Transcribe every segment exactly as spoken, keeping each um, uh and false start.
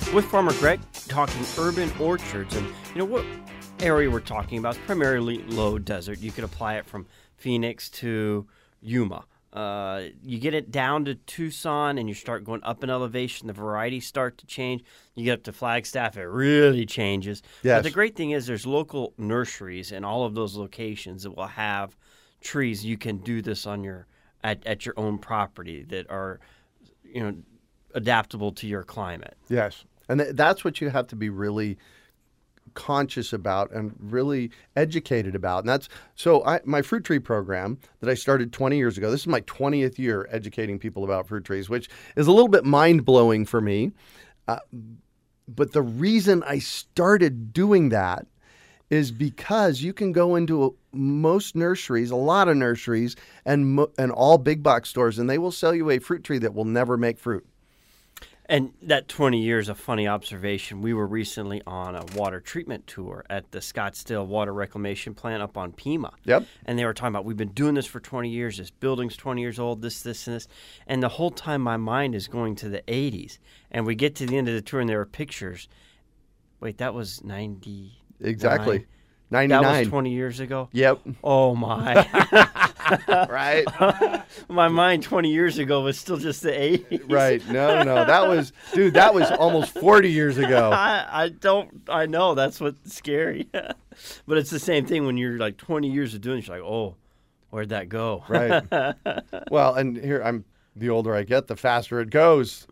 with Farmer Greg, talking urban orchards. And you know what area we're talking about is primarily low desert. You could apply it from Phoenix to Yuma. Uh, you get it down to Tucson and you start going up in elevation, the varieties start to change. You get up to Flagstaff, it really changes. Yes. But the great thing is there's local nurseries in all of those locations that will have trees. You can do this on your at, at your own property that are, you know, adaptable to your climate. Yes. And th- that's what you have to be really conscious about and really educated about. And that's so I, my fruit tree program that I started twenty years ago. This is my twentieth year educating people about fruit trees, which is a little bit mind blowing for me. Uh, but the reason I started doing that is because you can go into a, most nurseries, a lot of nurseries, and mo- and all big box stores, and they will sell you a fruit tree that will never make fruit. And that twenty years, a funny observation. We were recently on a water treatment tour at the Scottsdale Water Reclamation Plant up on Pima. Yep. And they were talking about, we've been doing this for twenty years. This building's twenty years old, this, this, and this. And the whole time my mind is going to the eighties. And we get to the end of the tour and there are pictures. Wait, that was ninety. Exactly. That ninety-nine. was twenty years ago? Yep. Oh, my. Right. My mind twenty years ago was still just the eighties. Right. No, no. That was, dude, that was almost forty years ago. I, I don't, I know. That's what's scary. But it's the same thing when you're like twenty years of doing it. You're like, oh, where'd that go? Right. Well, and here, I'm, the older I get, the faster it goes.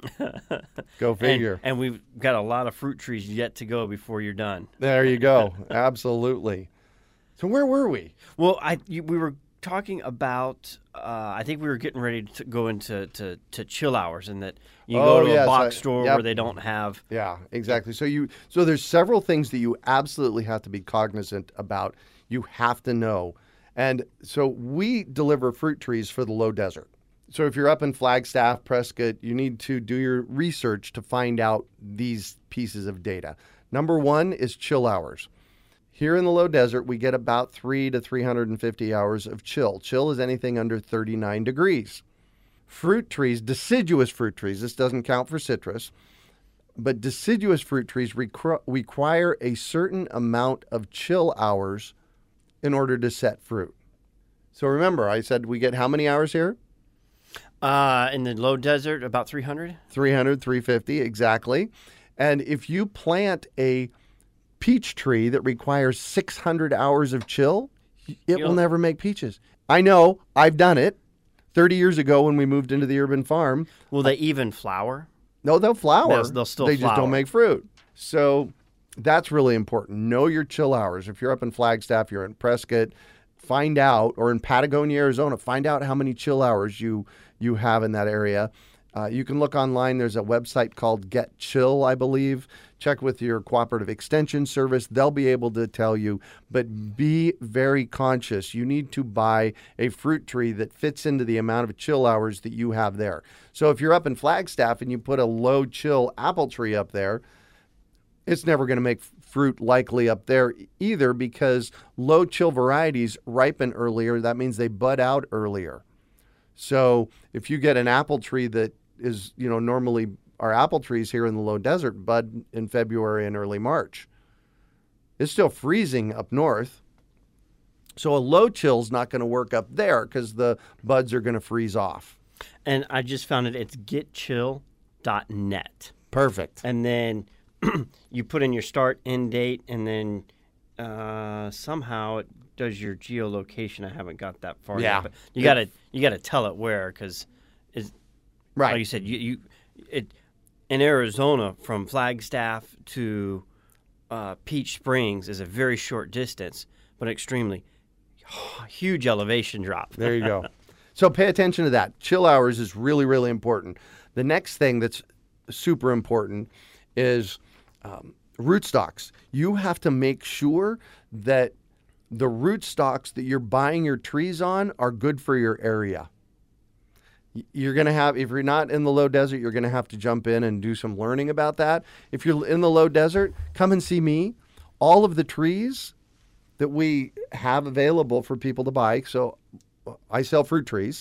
Go figure. And, and we've got a lot of fruit trees yet to go before you're done. There you go. Absolutely. So where were we? Well, I you, we were talking about, uh, I think we were getting ready to go into to, to chill hours, and that you Oh, go to yes, a box I- store yep. where they don't have. Yeah, exactly. So you, so there's several things that you absolutely have to be cognizant about. You have to know. And so we deliver fruit trees for the low desert. So if you're up in Flagstaff, Prescott, you need to do your research to find out these pieces of data. Number one is chill hours. Here in the low desert, we get about three to three hundred fifty hours of chill. Chill is anything under thirty-nine degrees. Fruit trees, deciduous fruit trees, this doesn't count for citrus, but deciduous fruit trees requ- require a certain amount of chill hours in order to set fruit. So remember, I said we get how many hours here? Uh, in the low desert, about three hundred? three hundred, three fifty, exactly. And if you plant a peach tree that requires six hundred hours of chill, it You'll- will never make peaches. I know, I've done it. thirty years ago when we moved into the urban farm. Will they even flower? No, they'll flower. They'll- they'll still They just flower. don't make fruit. So that's really important. Know your chill hours. If you're up in Flagstaff, you're in Prescott, find out, or in Patagonia, Arizona, find out how many chill hours you, you have in that area. Uh, you can look online. There's a website called Get Chill, I believe. Check with your cooperative extension service. They'll be able to tell you. But be very conscious. You need to buy a fruit tree that fits into the amount of chill hours that you have there. So if you're up in Flagstaff and you put a low chill apple tree up there, it's never going to make fruit likely up there either, because low chill varieties ripen earlier. That means they bud out earlier. So if you get an apple tree that is, you know, normally our apple trees here in the low desert bud in February and early March. It's still freezing up north. So a low chill's not going to work up there because the buds are going to freeze off. And I just found it. It's get chill dot net. Perfect. And then you put in your start, end date, and then uh, somehow it does your geolocation. I haven't got that far Yeah. yet, but you gotta you gotta tell it where, because it's Right. like you said, you, you it in Arizona from Flagstaff to uh, Peach Springs is a very short distance, but extremely huge elevation drop. There you go. So pay attention to that. Chill hours is really, really important. The next thing that's super important is um, rootstocks. You have to make sure that the rootstocks that you're buying your trees on are good for your area. Y- You're going to have, if you're not in the low desert, you're going to have to jump in and do some learning about that. If you're in the low desert, come and see me. All of the trees that we have available for people to buy. So I sell fruit trees.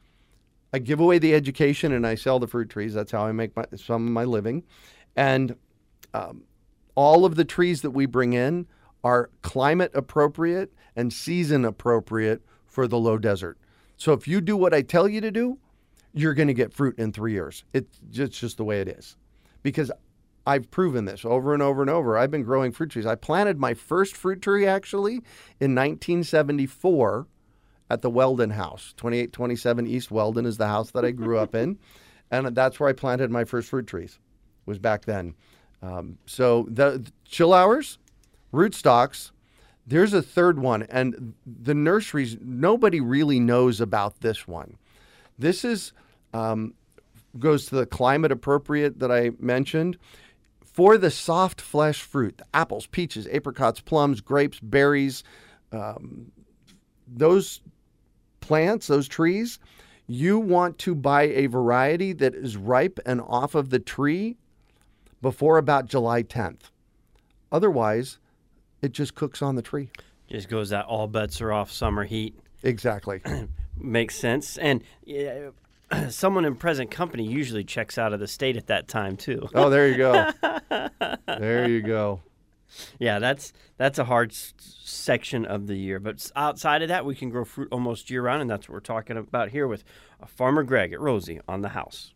I give away the education and I sell the fruit trees. That's how I make my, some of my living. And um, all of the trees that we bring in are climate appropriate and season appropriate for the low desert. So if you do what I tell you to do, you're going to get fruit in three years. It's just, just the way it is. Because I've proven this over and over and over. I've been growing fruit trees. I planted my first fruit tree actually in nineteen seventy-four at the Weldon House. twenty-eight twenty-seven East Weldon is the house that I grew up in. And that's where I planted my first fruit trees, was back then. Um, so the, the chill hours, rootstocks, there's a third one. And the nurseries, nobody really knows about this one. This is um, goes to the climate appropriate that I mentioned. For the soft flesh fruit, the apples, peaches, apricots, plums, grapes, berries, um, those plants, those trees, you want to buy a variety that is ripe and off of the tree before about July tenth. Otherwise, it just cooks on the tree. Just goes that all bets are off summer heat. Exactly. Makes sense. And yeah, someone in present company usually checks out of the state at that time, too. Oh, there you go. There you go. Yeah, that's that's a hard s- section of the year. But outside of that, we can grow fruit almost year-round, and that's what we're talking about here with uh, Farmer Greg at Rosie on the House.